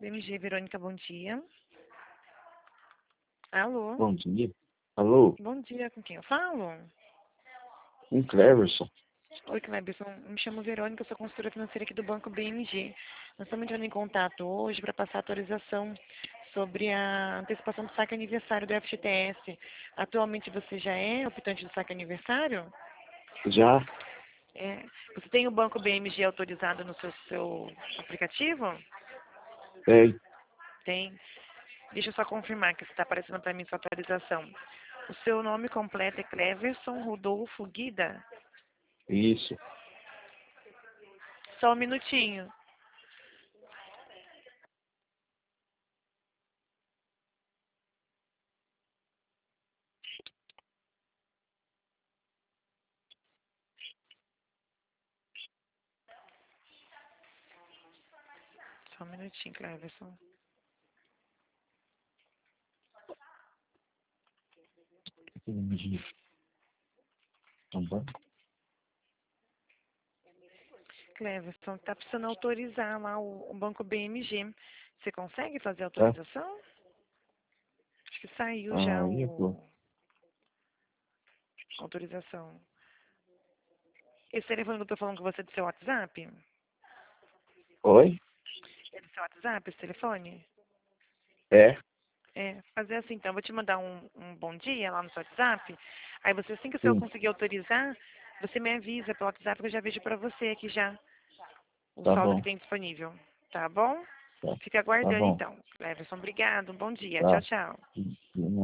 BMG, Verônica, bom dia. Alô? Bom dia. Alô? Bom dia, com quem eu falo? Um Cleverson. Oi, Cleberson. Me chamo Verônica, eu sou consultora financeira aqui do Banco BMG. Nós estamos entrando em contato hoje para passar atualização sobre a antecipação do saque aniversário do FGTS. Atualmente você já é optante do saque aniversário? Já? É. Você tem o Banco BMG autorizado no seu aplicativo? É, Tem. Deixa eu só confirmar que está aparecendo para mim sua atualização. O seu nome completo é Cleverson Rodolfo Guida? isso. Só um minutinho. Só um minutinho, Cleverson. Tá bom? Cleverson, está precisando autorizar lá o Banco BMG. Você consegue fazer a Tá? autorização? Acho que saiu já Aí, pô. a autorização. Esse telefone que eu estou falando com você é do seu WhatsApp? Oi? É do seu WhatsApp esse telefone? É? É, fazer assim então. Eu vou te mandar um bom dia lá no seu WhatsApp. Aí você, assim que o senhor Sim. conseguir autorizar, você me avisa pelo WhatsApp que eu já vejo para você aqui já o Tá saldo que bom. tem disponível. Tá bom? Tá, Fica tá aguardando bom. então. Cleverson, obrigado. Um bom dia. Tchau, Tá. tchau.